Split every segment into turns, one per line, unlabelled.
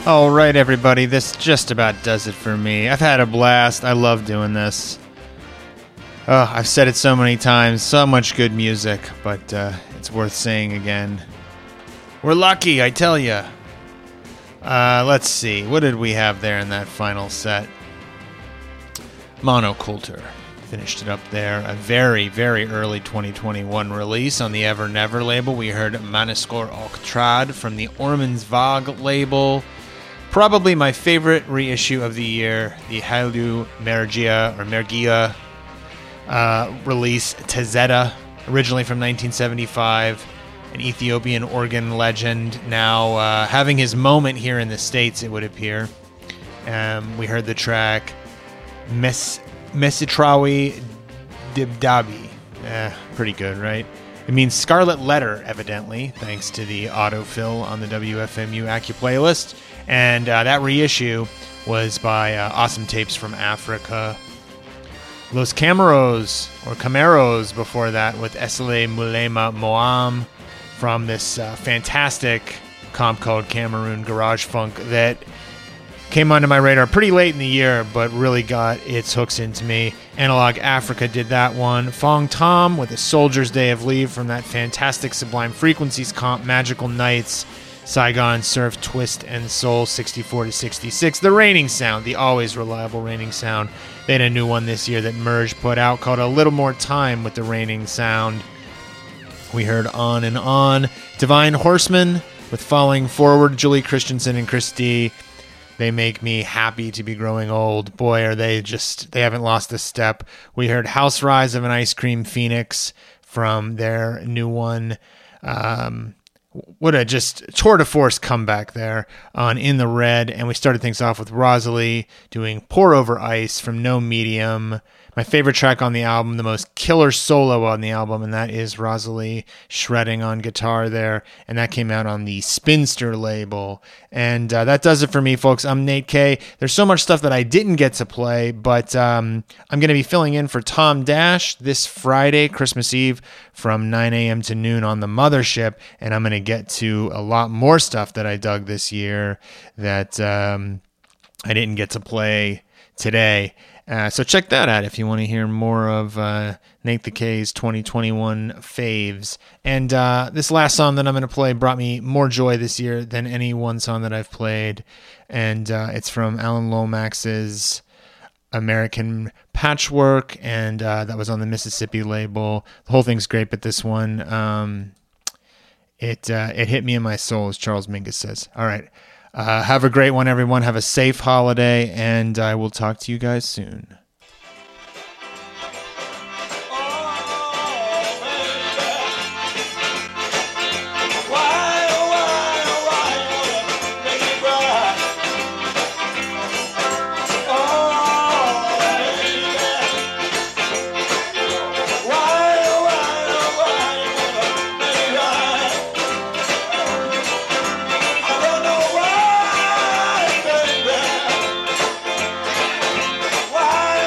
All right, everybody, this just about does it for me. I've had a blast. I love doing this. I've said it so many times, so much good music, but it's worth saying again. We're lucky, I tell ya. Let's see, what did we have there in that final set? Monoculture finished it up there. A very, very early 2021 release on the Ever Never label. We heard Maniskor Oktrad from the Ormensvag label. Probably my favorite reissue of the year, the Hailu Mergia release, Tezeta, originally from 1975, an Ethiopian organ legend, now having his moment here in the States, it would appear. We heard the track Mesitrawi Dibdabi. Pretty good, right? It means Scarlet Letter, evidently, thanks to the autofill on the WFMU Accu playlist. And that reissue was by Awesome Tapes from Africa. Los Camaros, or Camaros before that, with Esele Mulema Moam from this fantastic comp called Cameroon Garage Funk that came onto my radar pretty late in the year, but really got its hooks into me. Analog Africa did that one. Fong Tom with A Soldier's Day of Leave from that fantastic Sublime Frequencies comp, Magical Nights, Saigon Surf, Twist and Soul, 64 to 66. The Raining Sound, the always reliable Raining Sound. They had a new one this year that Merge put out called A Little More Time with the Raining Sound. We heard On and On. Divine Horseman with Falling Forward, Julie Christensen and Christy. They make me happy to be growing old. Boy, are they haven't lost a step. We heard House Rise of an Ice Cream Phoenix from their new one. What a just tour de force comeback there on In the Red. And we started things off with Rosalie doing Pour Over Ice from No Medium. My favorite track on the album, the most killer solo on the album, and that is Rosalie shredding on guitar there. And that came out on the Spinster label. And that does it for me, folks. I'm Nate K. There's so much stuff that I didn't get to play, but I'm going to be filling in for Tom Dash this Friday, Christmas Eve, from 9 a.m. to noon on the Mothership. And I'm going to get to a lot more stuff that I dug this year that I didn't get to play today. So check that out if you want to hear more of Nate the K's 2021 faves. And this last song that I'm going to play brought me more joy this year than any one song that I've played. And it's from Alan Lomax's American Patchwork, and that was on the Mississippi label. The whole thing's great, but this one, it hit me in my soul, as Charles Mingus says. All right. Have a great one, everyone. Have a safe holiday, and I will talk to you guys soon.
Why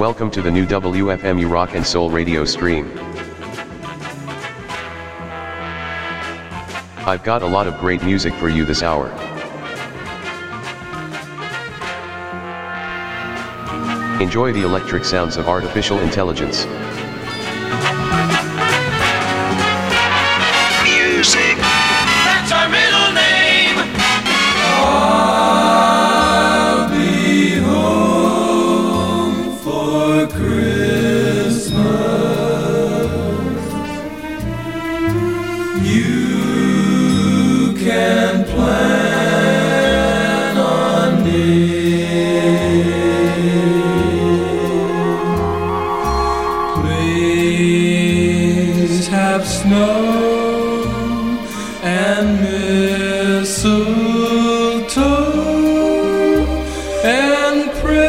Welcome to the new WFMU Rock and Soul radio stream. I've got a lot of great music for you this hour. Enjoy the electric sounds of artificial intelligence.
Music. That's our middle name.
I'll be home for Christmas. You can plan on it. Please have snow and mistletoe and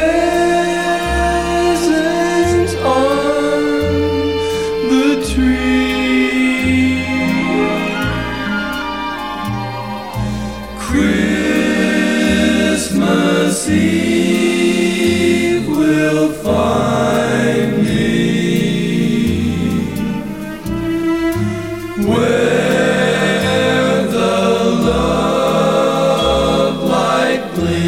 presents on the tree. Christmas Eve will find me where the love light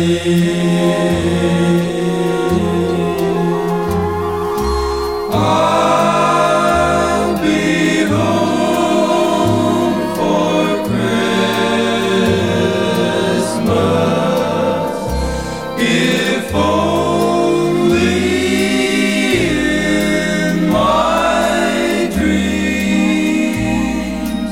gleams. I'll be home for Christmas, if only in my dreams.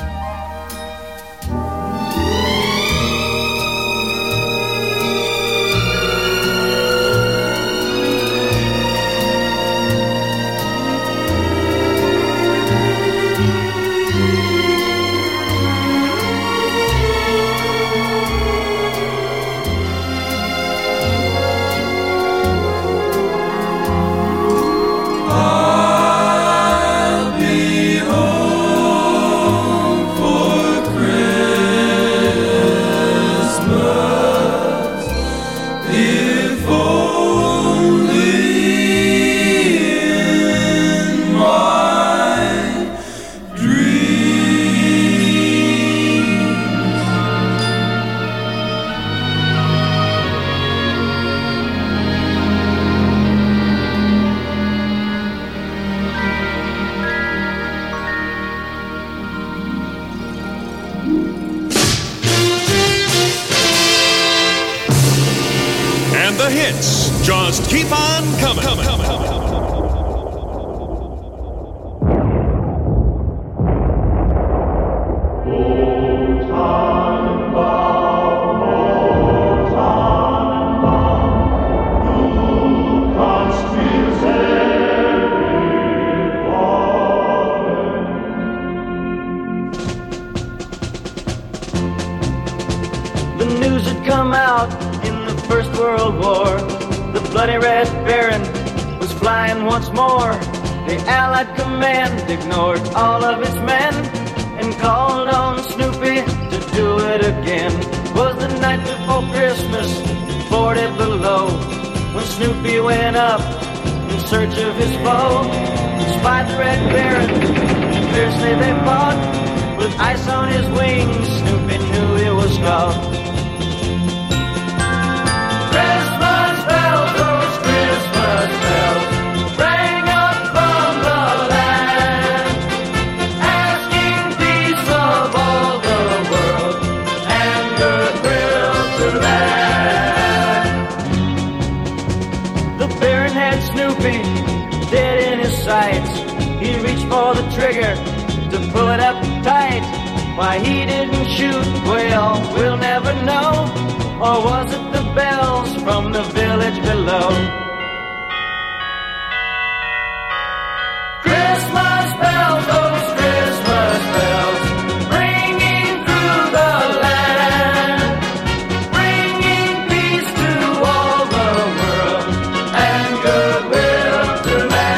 I'll be home for Christmas, if only in my dreams.
And the hits just keep on coming.
The news had come out in the First World War. The bloody Red Baron was flying once more. The Allied command ignored all of its men and called on Snoopy to do it again. Was the night before Christmas, 40 below, when Snoopy went up in search of his foe. Spied the Red Baron, fiercely they fought. With ice on his wings, Snoopy knew he was caught. Christmas bells, those Christmas bells, rang up from the land, asking peace of all the world and goodwill to man. The Baron had Snoopy dead in his sights. He reached for the trigger to pull it up tight. Why he didn't shoot, well, we'll never know. Or was it the bells from the village below? Christmas bells, those Christmas bells, ringing through the land, bringing peace to all the world and goodwill to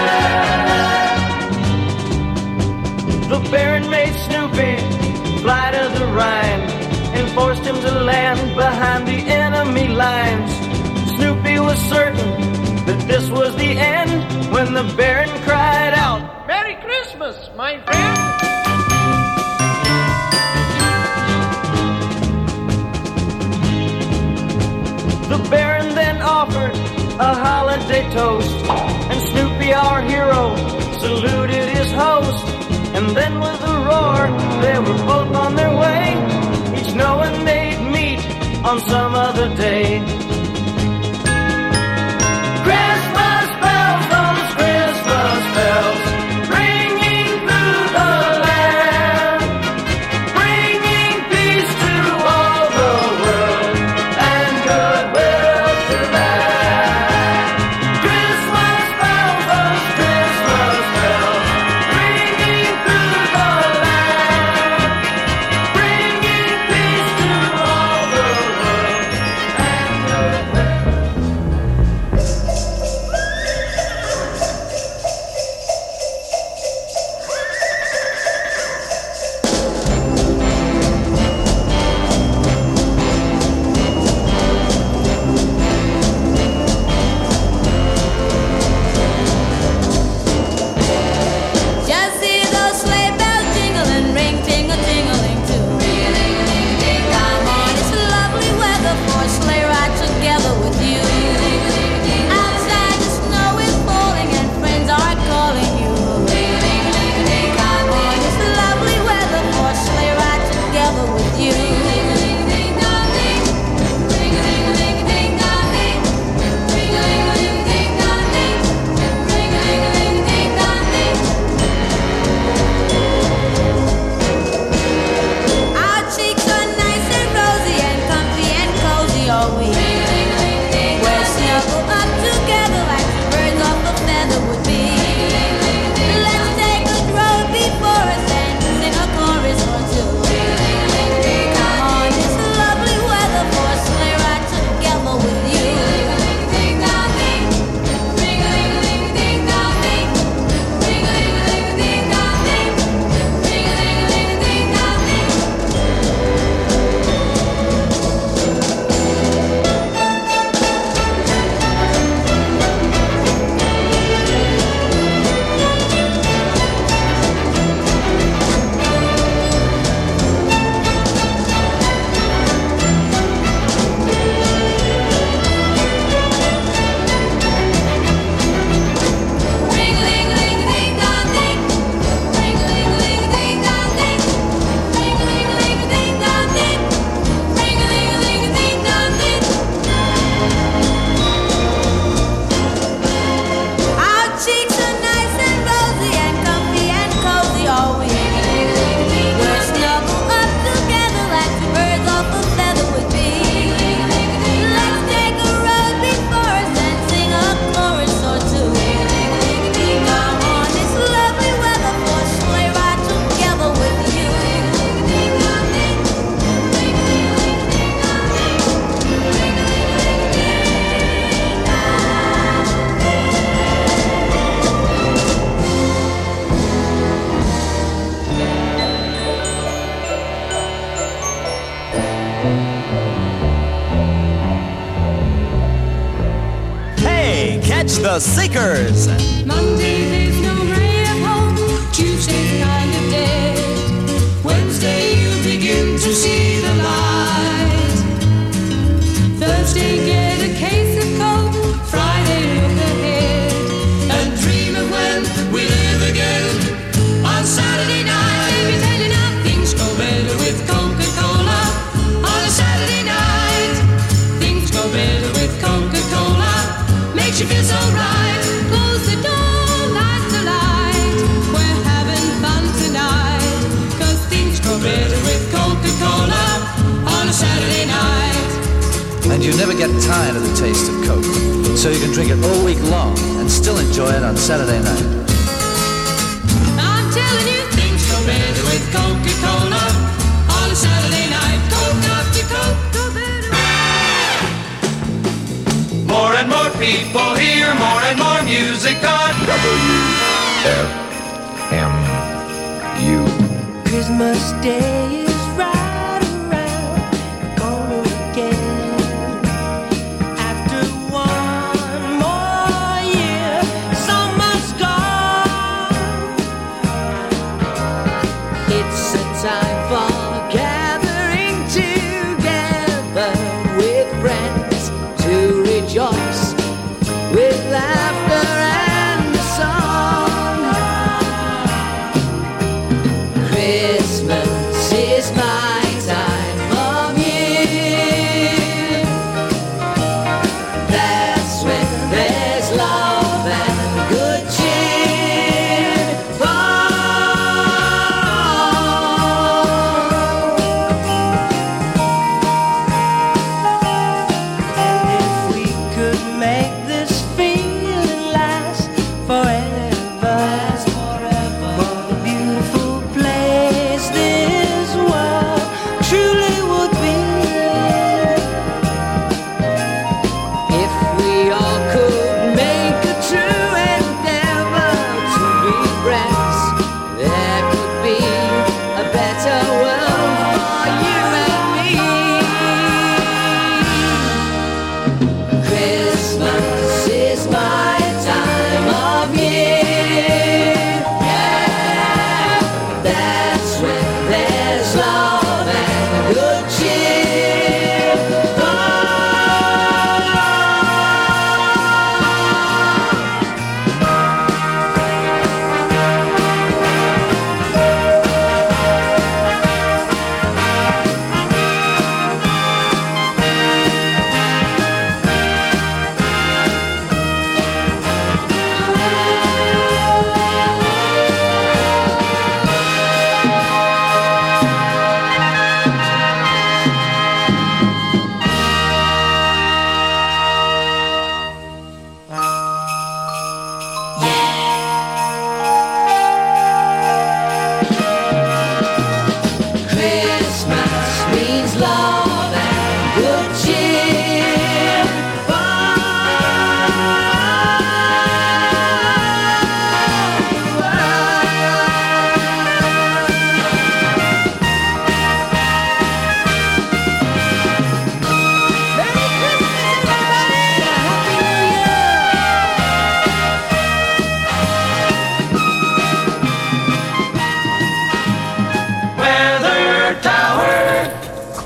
man. The Baron made Snoopy fly to the Rhine and forced him to land behind the enemy lines. Snoopy was certain that this was was the end when the Baron cried out, "Merry Christmas, my friend!" The Baron then offered a holiday toast, and Snoopy, our hero, saluted his host. And then with a roar, they were both on their way, each knowing they'd meet on some other day. Christmas bells, those Christmas bells, ringing through the land, bringing peace to all the world and goodwill to man. Christmas bells, those Christmas bells, ringing through the land, bringing peace to all the world and goodwill.
Just see those sleigh bells jingling, ring, tingle, tingling too. Come on, it's lovely weather for a sleigh ride together with you. Outside the snow is falling and friends are calling you. Come on, it's lovely weather for a sleigh ride together with you. Our cheeks are nice and rosy and comfy and cozy all week. We're snuggled up together like two birds off a feather would be. Let's take a road before us and sing a chorus or two. Come on, it's lovely weather for a sleigh ride together with you. Our cheeks are nice and rosy and comfy and cozy all week. We're snuggled up together like two birds off a feather would be. Let's take a road before us and sing a chorus or two. Come on, it's lovely weather for a sleigh ride together with you.
Hey, catch the Seekers!
Monday there's no ray of hope, Tuesday kind of dead, Wednesday you begin to see the light, Thursday get a case of coke, Friday look ahead, and dream of when we live again. On Saturday night, let me tell you now, things go better with Coca-Cola. On a Saturday night, things go better with Coca-Cola. Makes you feel so right. Close the door, light the light. We're having fun tonight. 'Cause things go better with Coca-Cola on a Saturday night.
And you never get tired of the taste of Coke, so you can drink it all week long and still enjoy it on Saturday night.
I'm telling you, things go better with Coca-Cola on a Saturday night. Coke after Coke, go better.
More and more people hear more and more music on
WFMU.
Christmas Day is right around the corner again. After one more year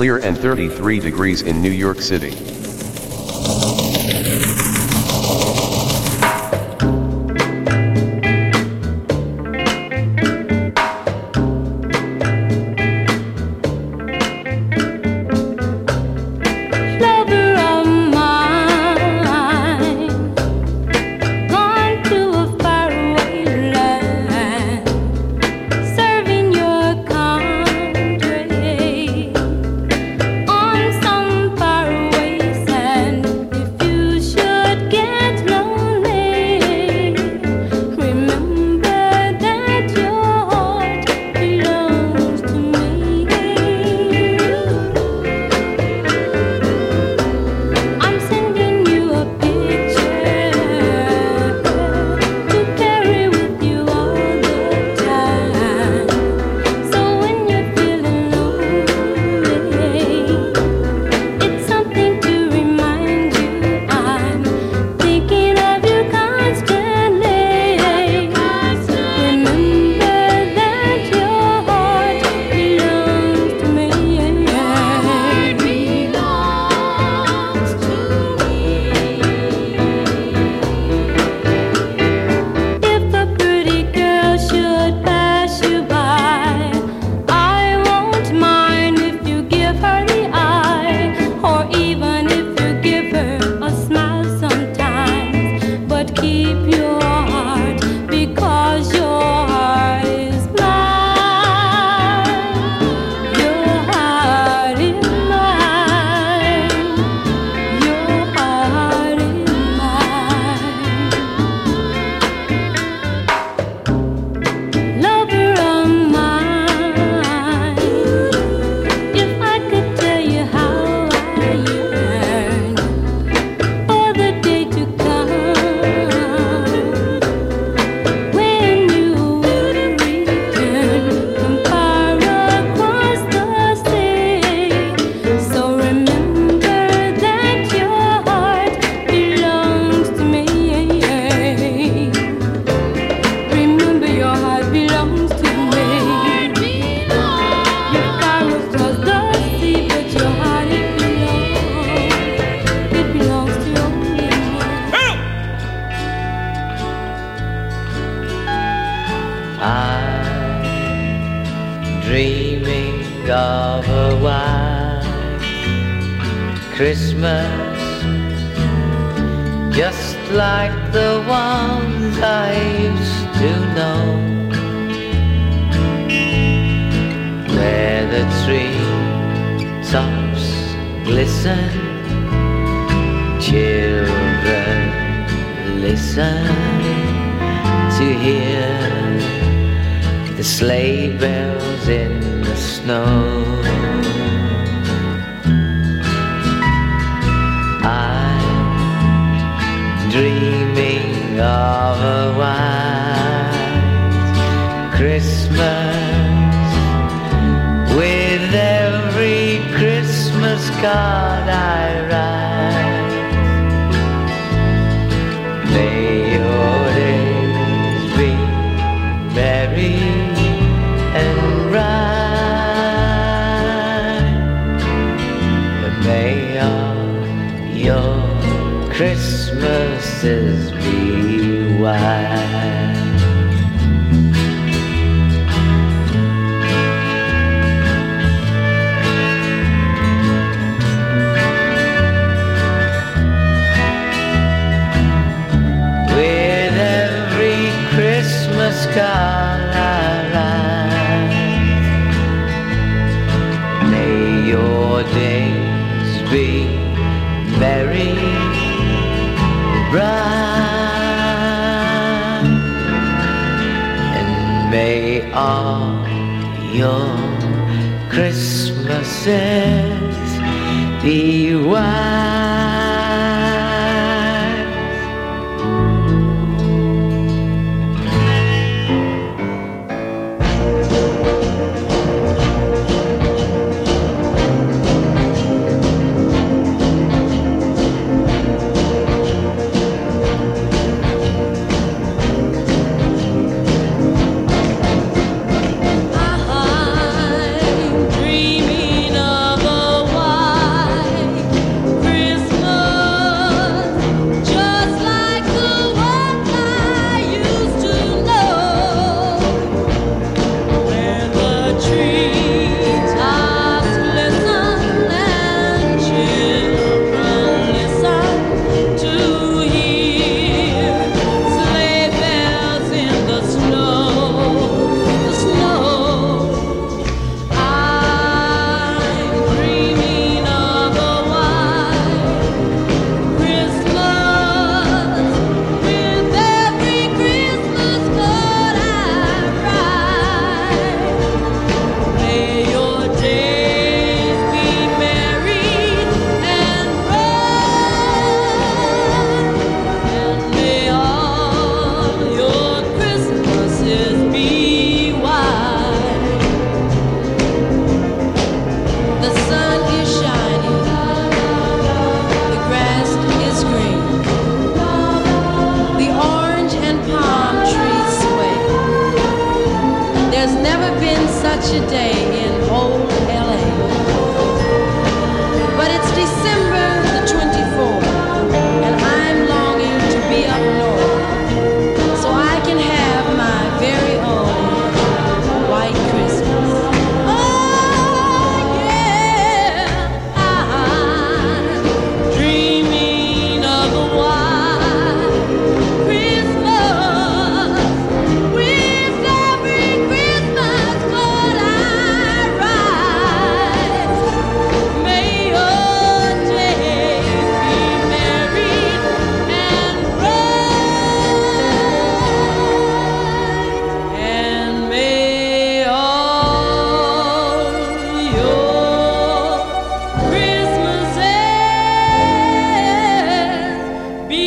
clear and 33 degrees in New York City.
of a white Christmas, just like the ones I used to know, where the tree tops glisten, children listen to hear the sleigh bells in the snow. I'm dreaming of a white Christmas, with every Christmas card I write. May your days be merry and bright, and may all your Christmases be white. With every Christmas card I write, may your days be merry, bright, and may all your Christmases be white.
I'm dreaming of a
such a day in old LA. But it's December the 24th, and I'm longing to be up north so I can have my very own white Christmas. Oh, yeah, I'm dreaming of a white Christmas with every Christmas card I write. May your days be merry and bright, and may all your Christmases be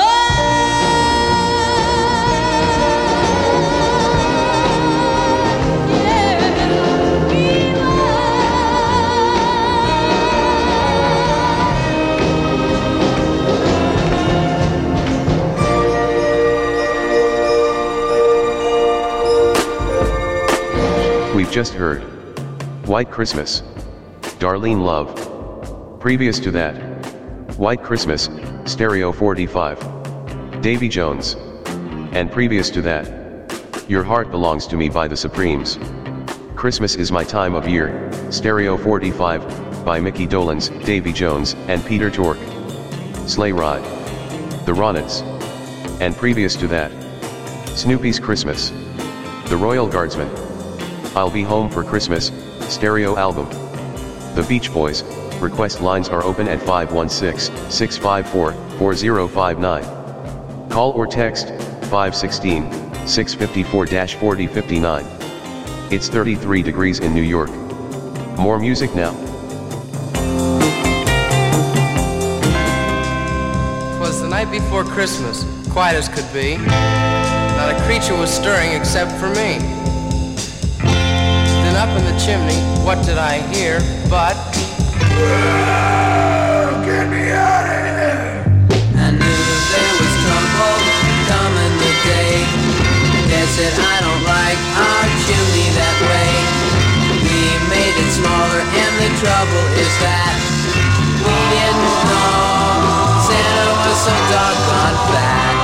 We've just heard White Christmas, Darlene Love. Previous to that, White Christmas, Stereo 45, Davy Jones. And previous to that, Your Heart Belongs to Me by the Supremes. Christmas Is My Time of Year, Stereo 45, by Mickey Dolenz, Davy Jones, and Peter Tork. Sleigh Ride, The Ronettes. And previous to that, Snoopy's Christmas, The Royal Guardsmen. I'll Be Home for Christmas, stereo album. The Beach Boys. Request lines are open at 516-654-4059. Call or text 516-654-4059. It's 33 degrees in New York. More music now.
'Twas the night before Christmas, quiet as could be. Not a creature was stirring except for me. Then up in the chimney, what did I hear but...
Get me out of here!
I knew there was trouble coming today. Dad said I don't like our chimney that way. We made it smaller and the trouble is that we didn't know Santa was so doggone fat.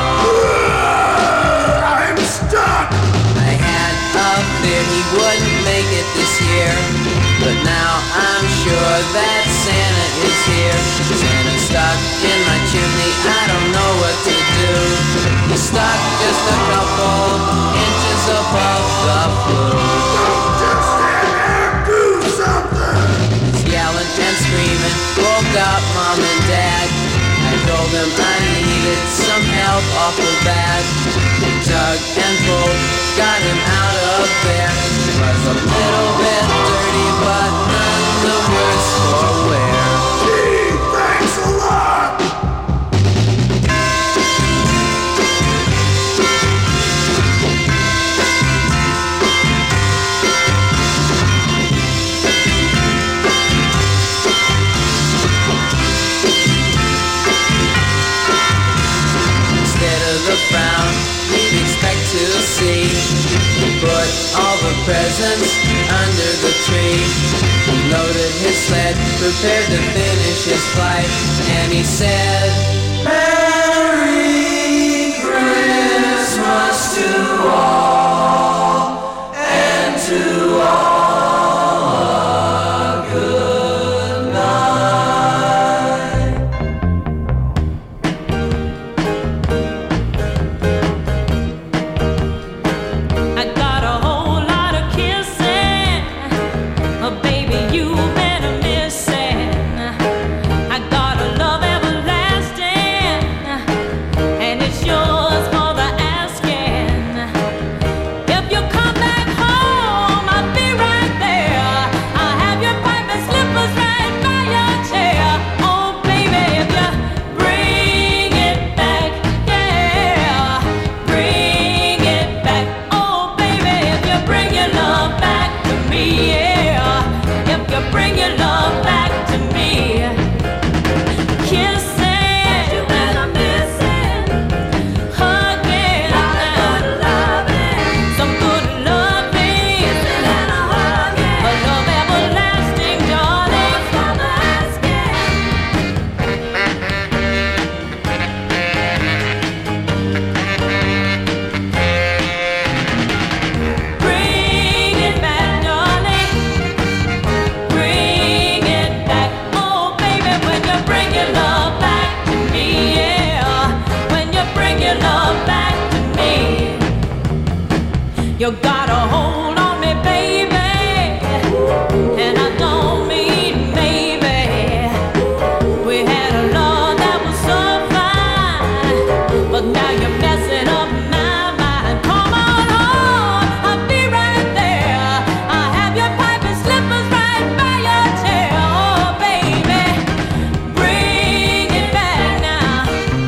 I'm stuck!
I had up there he wouldn't make it this year, but now I'm sure that Santa is here. Santa's stuck in my chimney, I don't know what to do. He's stuck just a couple inches above the flue.
Don't just stand there, do something!
He's yelling and screaming, woke up Mom and Dad. I told him I needed some help awful bad. We tugged and pulled, got him out of there. It was a little bit dirty, but none the worse for wear.
Gee, thanks a lot!
Instead of the frown you'd expect to see, he put all the presents under the tree. He loaded his sled, prepared to finish his flight, and he said, Merry Christmas to all, and to all a good night.
I got a whole lot of kissing, baby, you've been missing. I got a love everlasting.
You got a hold on me, baby, and I don't mean maybe. We had a love that was so fine, but now you're messing up my mind. Come on home, I'll be right there. I'll have your pipe and slippers right by your chair. Oh, baby, bring it back now.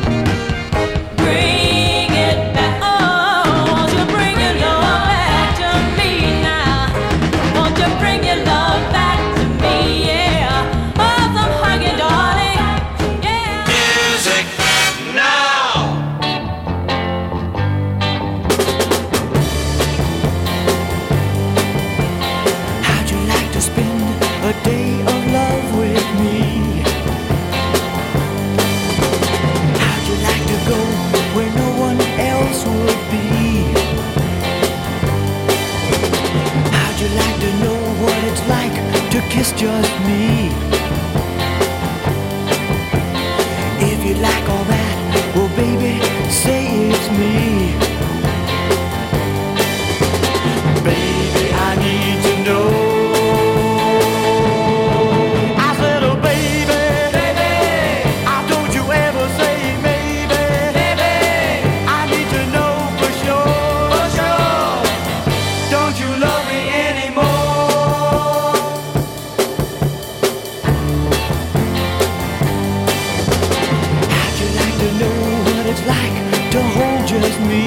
Bring it back. Oh, won't you bring your love back to me now? Won't you bring your love back to me? Yeah. Oh, some hugging, darling. Yeah.
Music now.
How'd you like to spend a day of love with me? How'd you like to go where no one else would be? How'd you like to know what it's like to kiss just me? If you like all that, well baby, say it's me. Baby, I need to know. I said, oh baby, don't you ever say maybe. I need to know for sure. Don't you love me anymore? How'd you like to know what it's like to hold just me?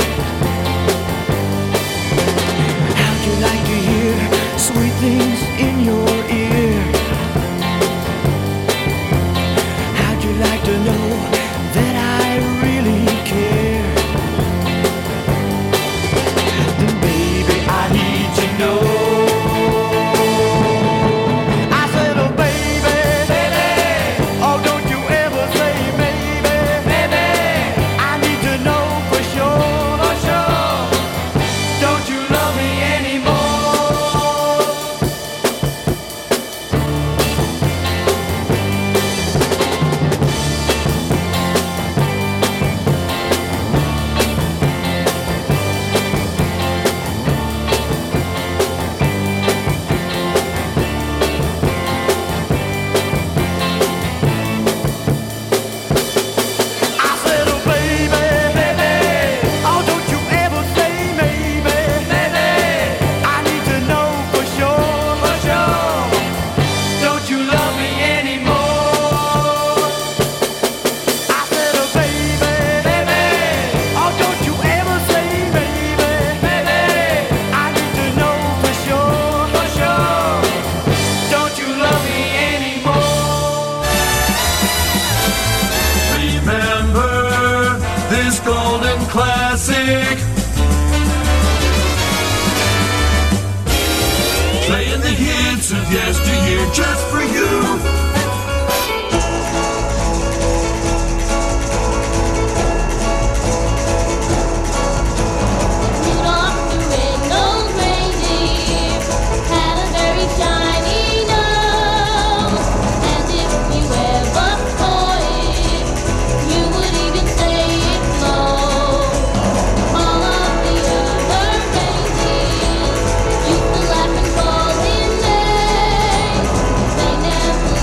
How'd you like to hear sweet things in your ear? How'd you like to know that I really care? Then baby, I need to know. I said, oh baby, oh don't you ever say maybe. I need to know for sure. Don't you love me anymore? I said, oh baby, oh don't you ever say maybe. I need to know for sure. Don't you love me anymore? I said, oh baby, oh don't you ever say maybe. I need to know for sure. Don't you love me anymore?
Remember this golden classic. Playing the hits of yesteryear just for you.
Rudolph the red-nosed reindeer had a very shiny nose, and if you ever saw it, you would even say it glows. All of the other reindeers used to laugh and call him names. They never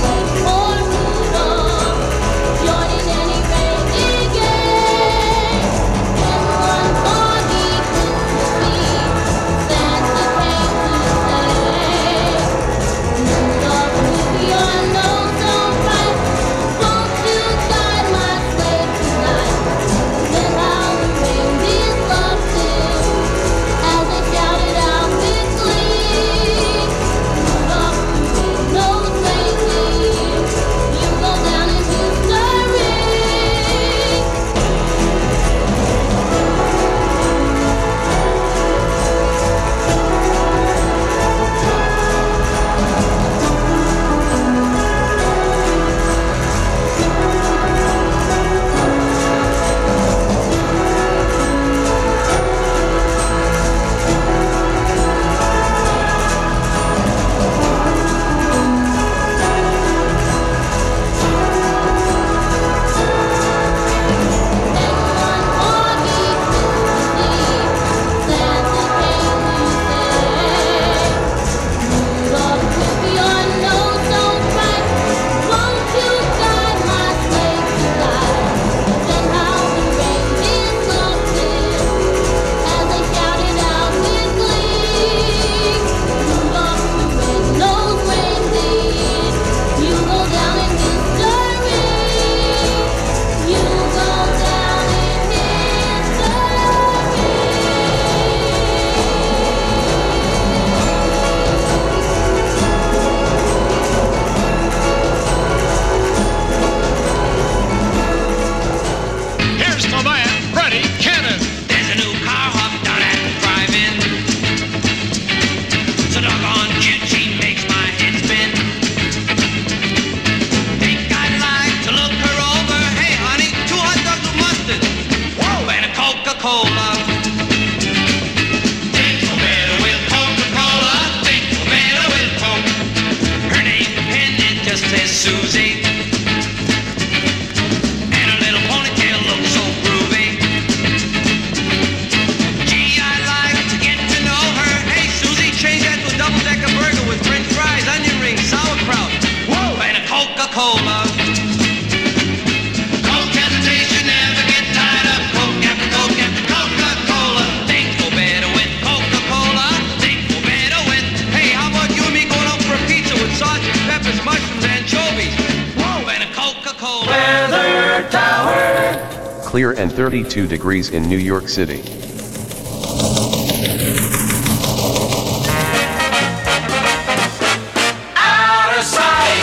Weather Tower.
Clear and 32 degrees in New York City.
Out of sight.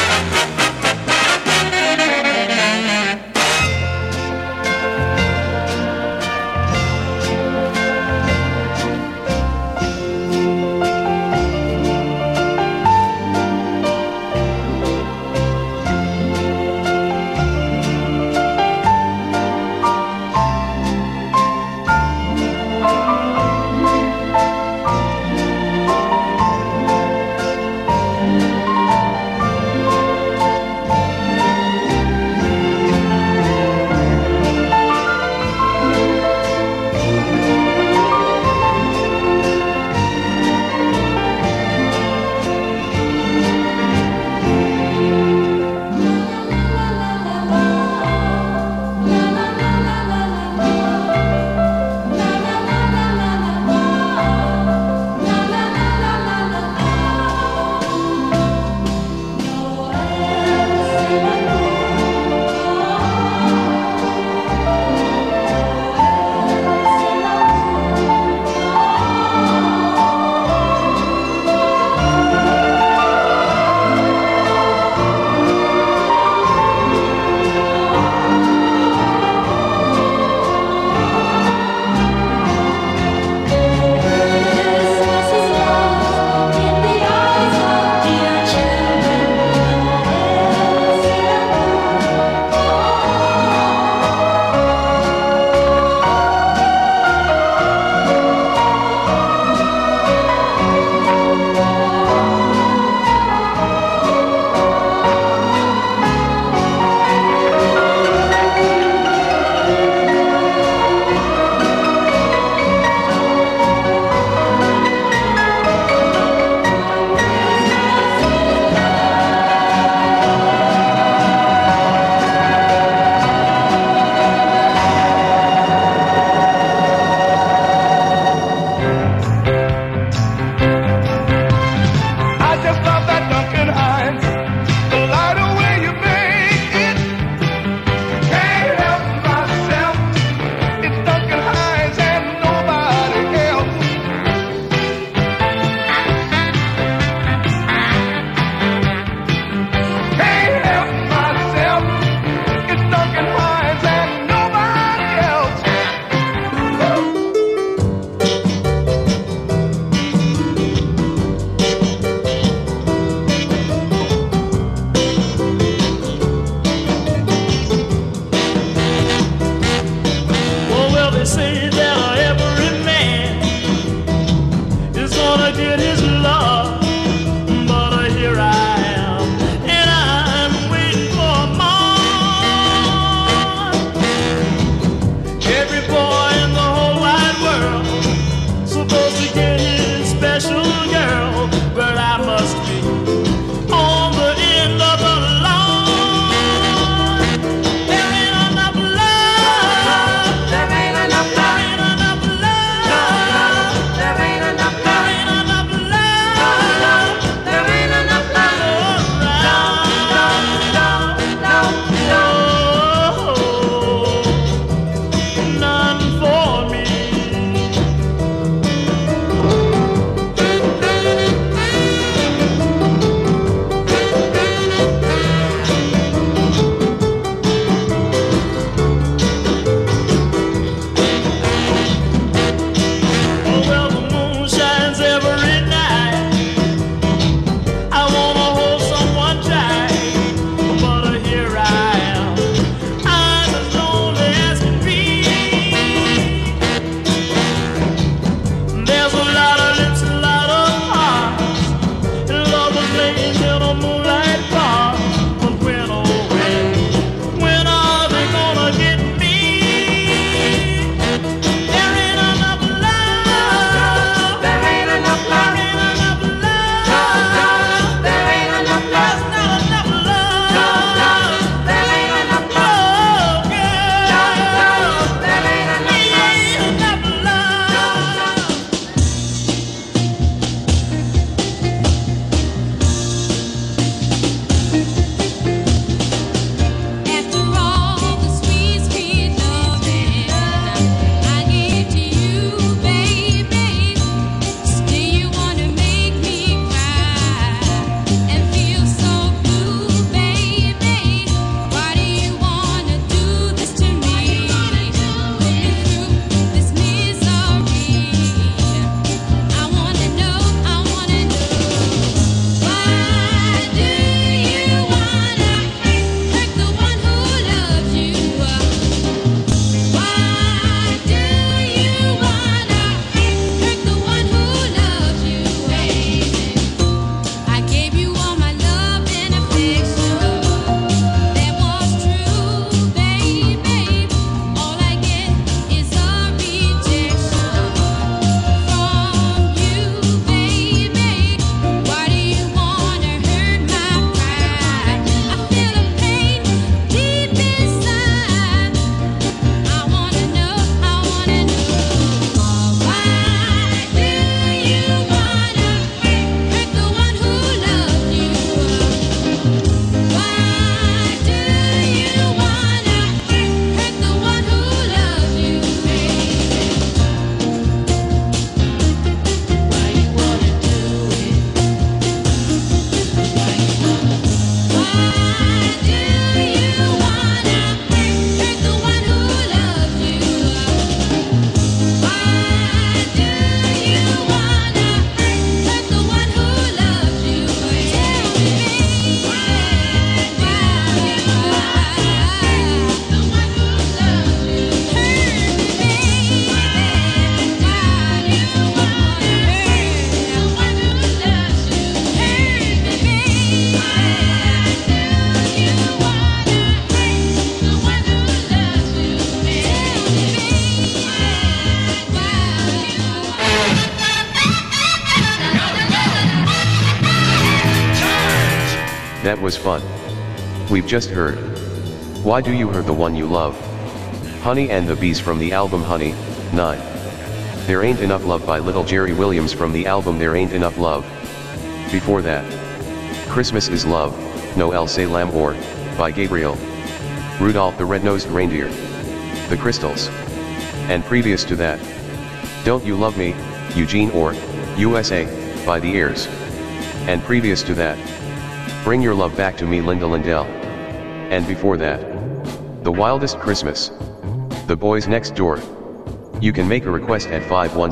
That was fun. We've just heard Why Do You Hurt the One You Love? Honey and the Bees from the album Honey, 9. There Ain't Enough Love by Little Jerry Williams from the album There Ain't Enough Love. Before that, Christmas is Love, Noel C'est l'Amour, by Gabriel. Rudolph the Red-Nosed Reindeer. The Crystals. And previous to that, Don't You Love Me, Eugene or USA, by The Airs. And previous to that, Bring Your Love Back to Me, Linda Lindell. And before that, The Wildest Christmas, The Boys Next Door. You can make a request at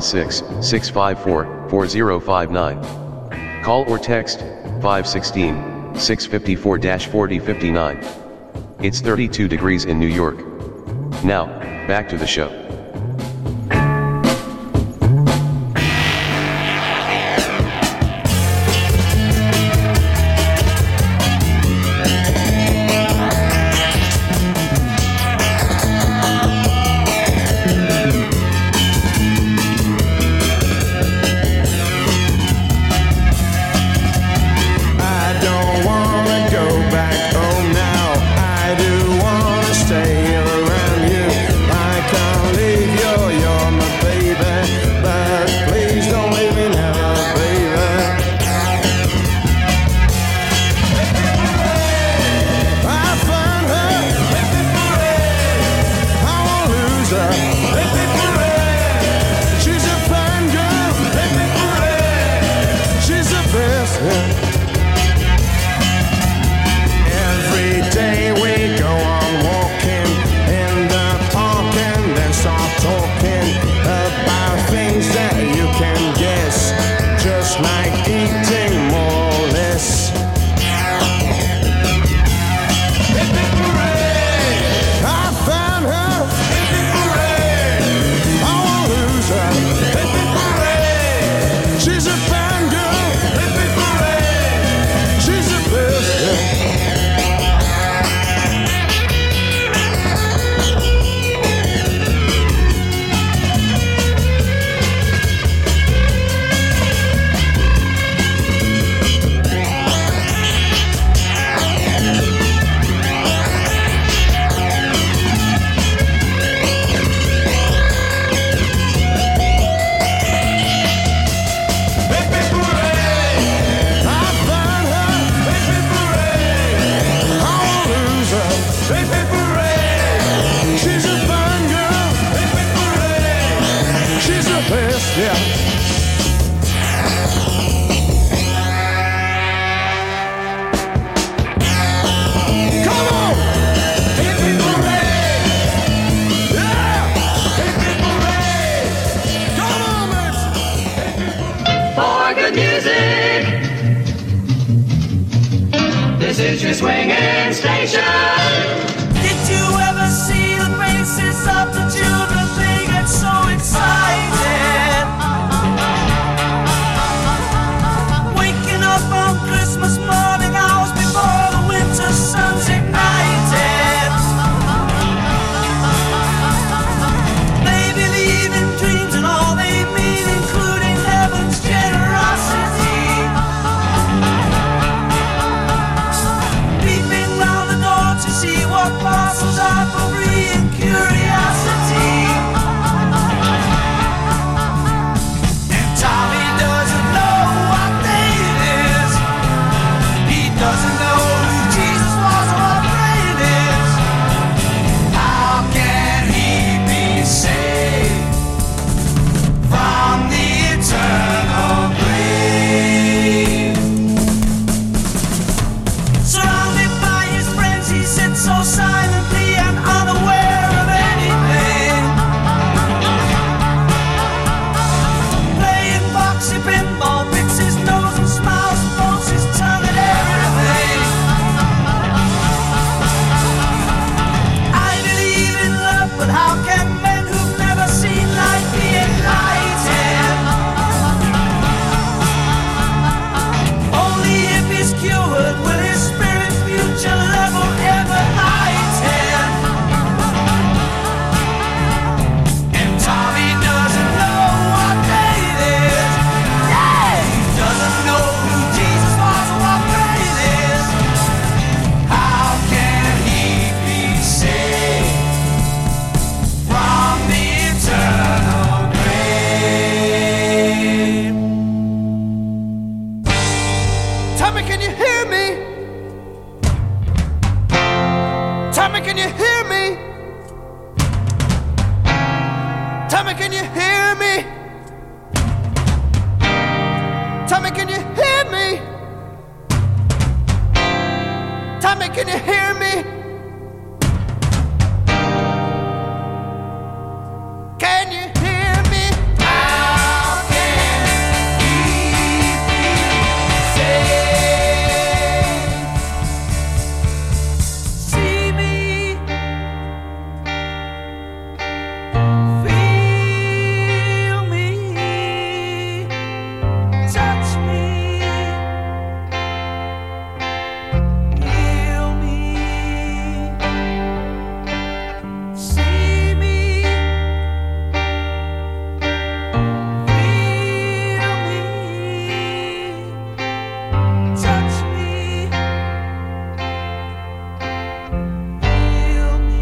516-654-4059. Call or text 516-654-4059. It's 32 degrees in New York. Now, back to the show.
This is your swinging station.
Did you ever see the faces of the children? They get so excited. Waking up on Christmas morning, hours before the winter sun's ignited. They believe in dreams and all they mean, including heaven's generosity. Peeping round the door to Tommy, can you hear me? Tommy, can you hear me? Tommy, can you hear me? Can you hear me? How can he be saved? See me, feel me, touch me, heal me. See me, feel me, touch me, heal me.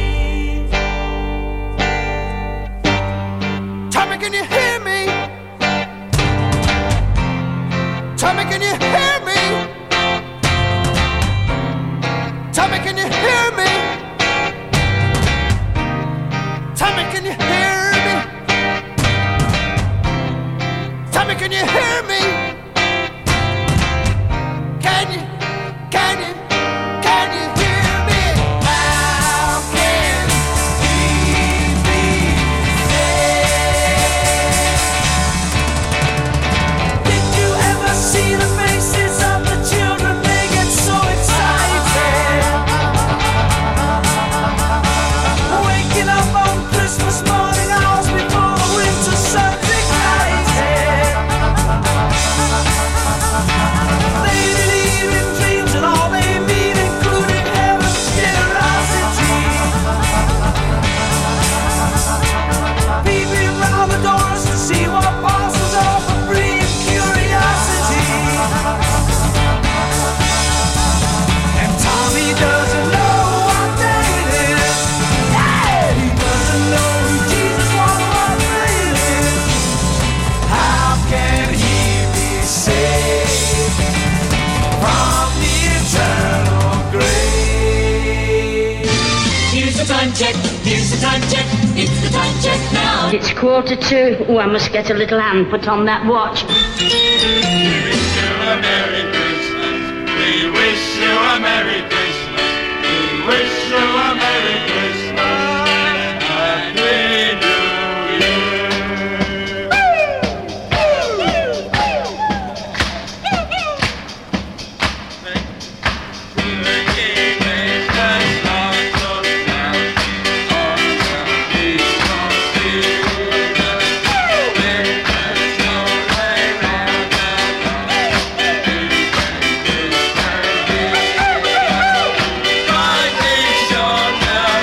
Tommy, can you hear me? Tommy, can you hear me? Tommy, can you hear me? Tommy, can you hear me? Tommy, can you hear me? Can you hear me? How can he be saved? Did you ever see the faces of the children? They get so excited. Waking up on Christmas morning, hours before the winter sun ignited. They believe in dreams and all they mean, including heaven's generosity. Peeping round the doors to see what parcels offer, free curiosity. And Tommy doesn't know what day it is. He doesn't know who Jesus was, what day it is. How can he be saved from the eternal grave?
Here's the time check, here's the time check, it's the time check now.
It's 1:45. Oh, I must get a little hand put on that watch.
We wish you a Merry Christmas. We wish you a Merry Christmas. We wish you a Merry Christmas. Happy New Year. The King is just lost us now. All the peace of Jesus. Let us know they round God is your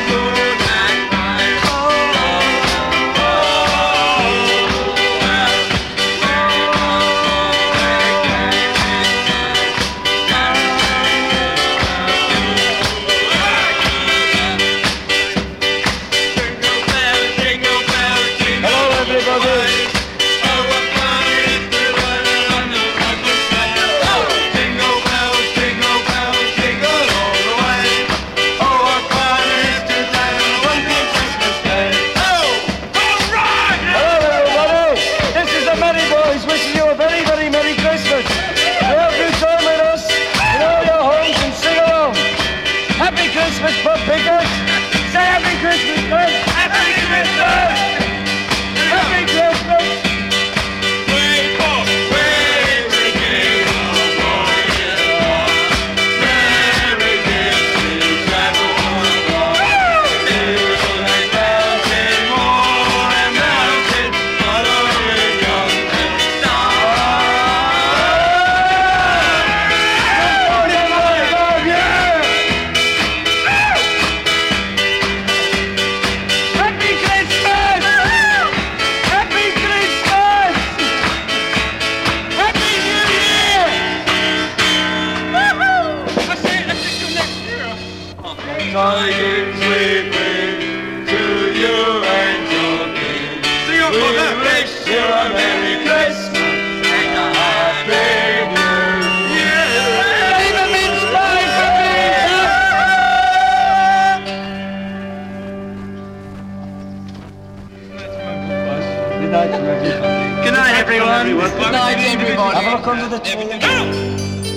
Good night to everybody.
Good night, everyone. Good night, everybody.
Have a look under the tree.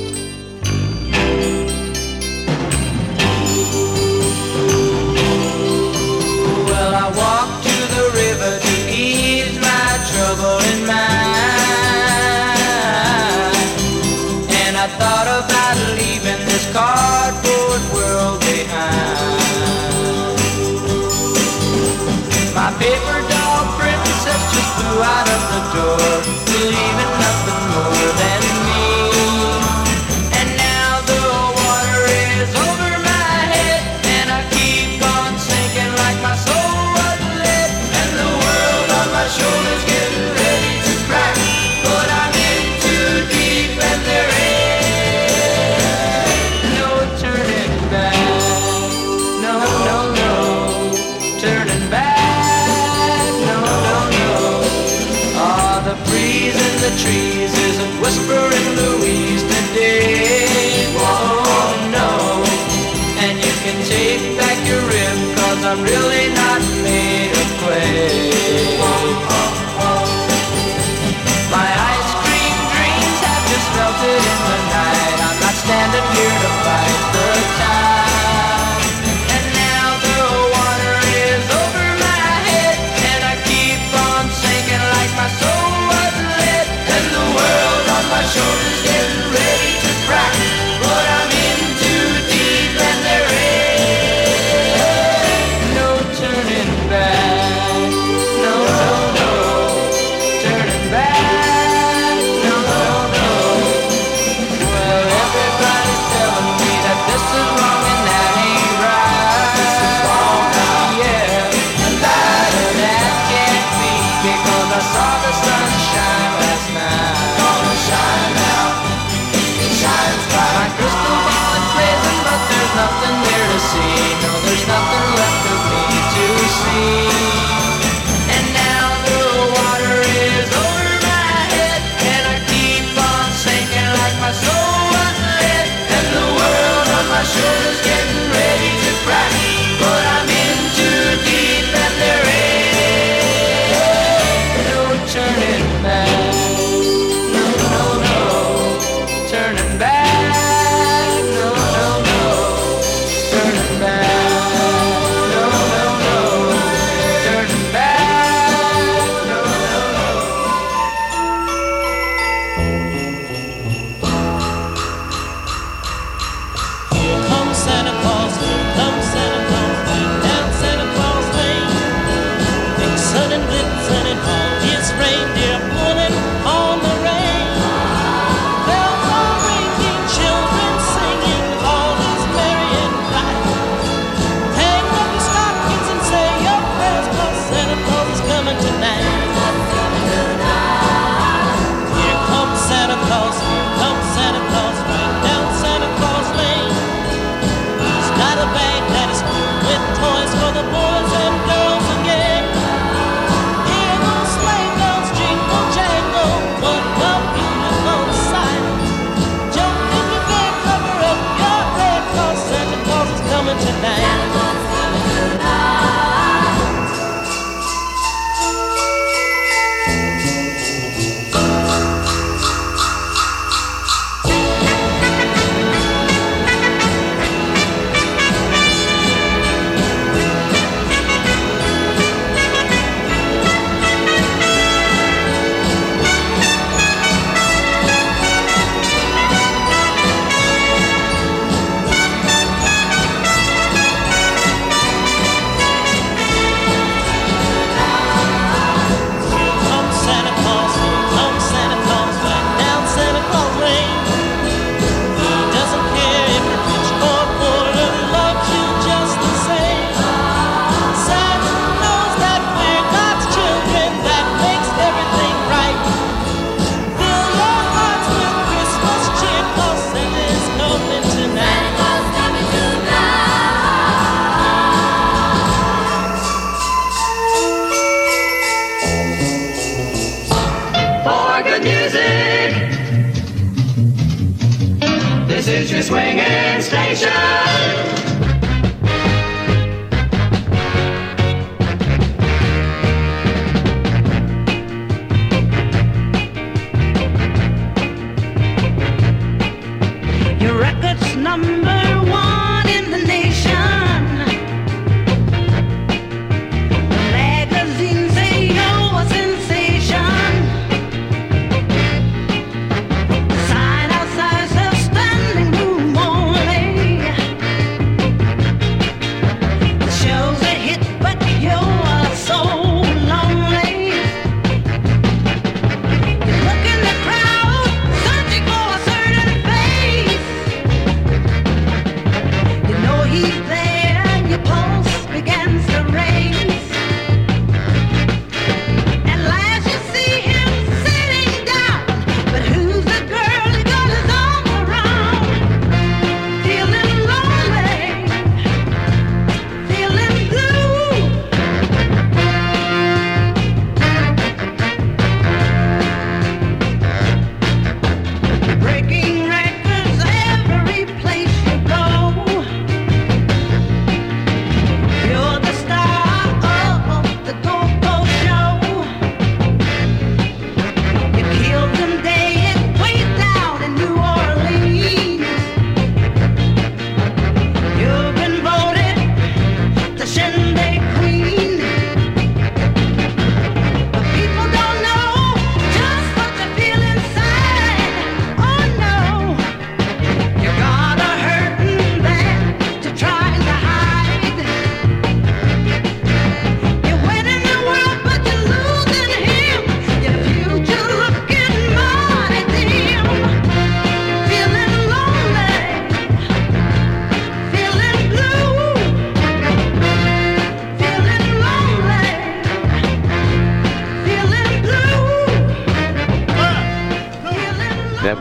Well, I walked to the river to ease my trouble in mind, and I thought about leaving this cardboard world behind. My paper doll princess just flew out of the door, leaving nothing more than me. And now the water is over my head, and I keep on sinking like my soul was lit, and the world on my shoulders getting ready to crack. But I'm in too deep, and there ain't no turning back. No, no, no, turning back. The breeze in the trees isn't whispering Louise today. Oh no, and you can take back your rib, 'cause I'm really not made of clay. My ice cream dreams have just melted in the night. I'm not standing here to fight the tide. And now the water is over my head, and I keep on sinking like my soul. My shoulders getting ready to crack, but I'm in too deep, and there ain't no turning back. No, no.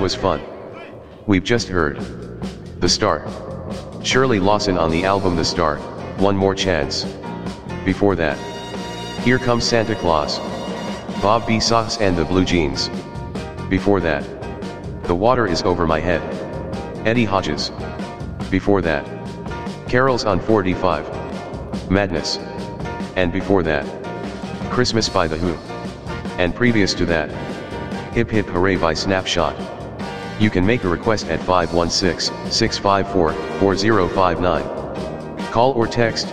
was fun. We've just heard The Star. Shirley Lawson on the album The Star, One More Chance. Before that, Here Comes Santa Claus. Bob B. Sox and the Blue Jeans. Before that, The Water Is Over My Head. Eddie Hodges. Before that, Carols on 45. Madness. And before that, Christmas by The Who. And previous to that, Hip Hip Hooray by Snapshot. You can make a request at 516-654-4059. Call or text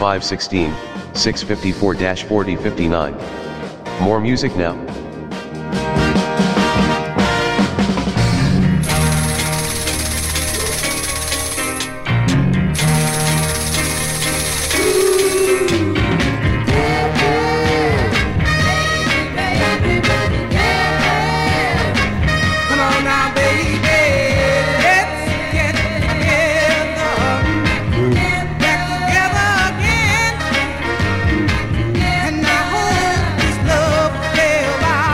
516-654-4059. More music now.
And I hope this love will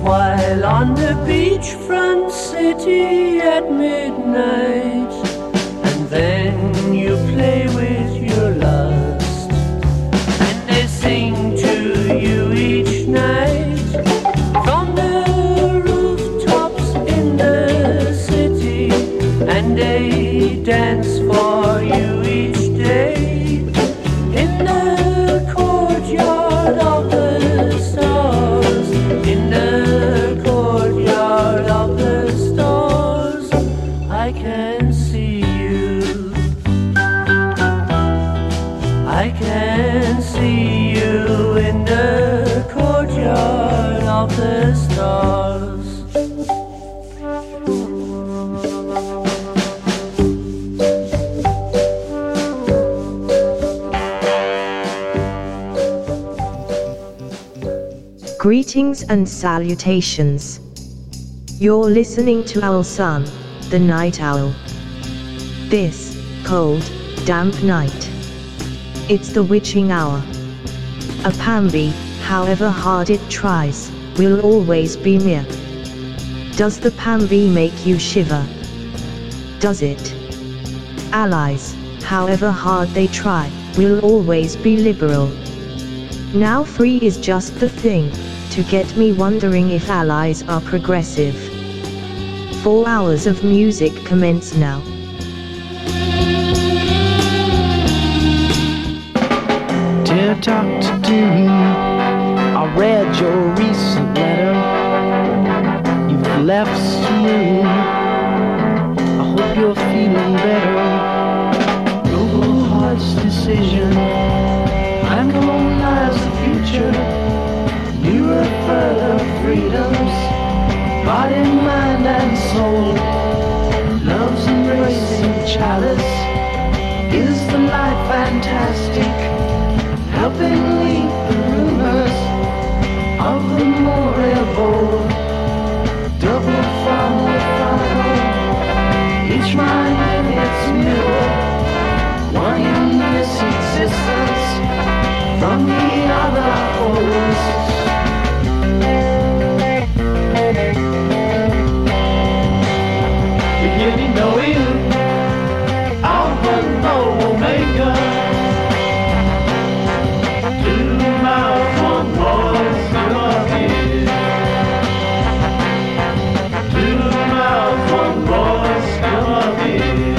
while on the beachfront city at midnight. And then you play with your lust, and they sing to you each night from the rooftops in the city, and they dance for you each day in the courtyard of the stars, in the courtyard of the stars. I can see you, I can see you in the courtyard of the stars.
Greetings and salutations. You're listening to Owl Sun, the Night Owl. This cold, damp night, it's the witching hour. A Pambi, however hard it tries, will always be near. Does the Pambi make you shiver? Does it? Allies, however hard they try, will always be liberal. Now free is just the thing to get me wondering if allies are progressive. 4 hours of music commence now.
Dear Dr. Doom, I read your recent letter. You've left some room. I hope you're feeling better. Noble Heart's decision, and alone lies the future. Nearer further freedoms, body, mind and soul. Love's embracing chalice, is the light fantastic? Helping lead the rumors of the moribund. Double from the final, each mind in its mirror. One in this existence, from the other hosts. Beginning knowing Alpha and Omega. 2 miles, 1 voice, come up here. 2 miles, 1 voice, come up here.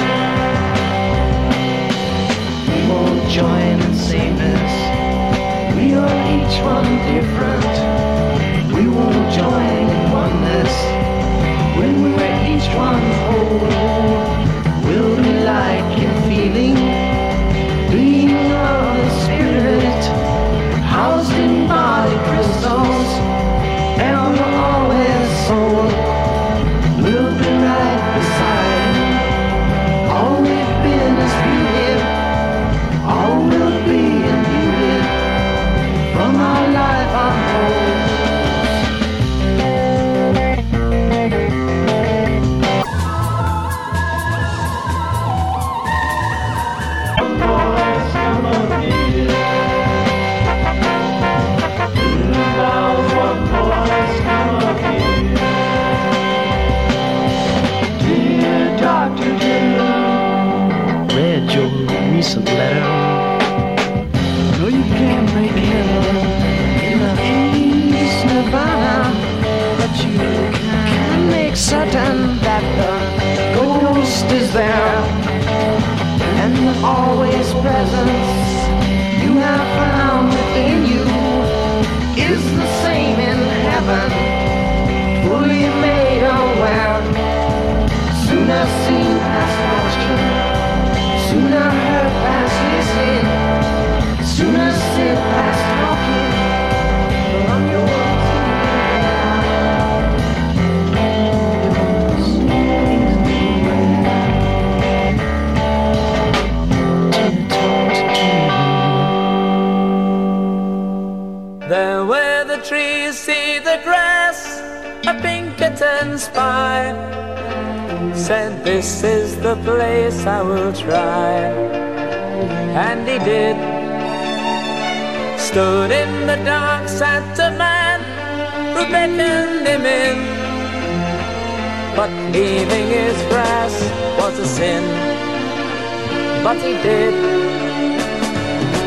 We won't join in sameness. We are each one different. We won't join in oneness. When we're each one whole, we'll be like in feeling, being of the spirit, housed in body crystals, and always soul. We'll be right beside. All we've been is beauty. All we'll be in beauty. From our life unfolds. Read your recent letter. No, you can't make heaven in a peace nirvana, but you can make certain that the ghost is there, and the always presence you have found within you is the same in heaven, fully made aware. Sooner seen past watching, sooner heard past listening, sooner sit past talking. But I'm yours.
There where the trees see the grass, a Pinkerton spy said, "This is the place I will try." And he did. Stood in the dark, sat a man who beckoned him in, but leaving his grass was a sin. But he did.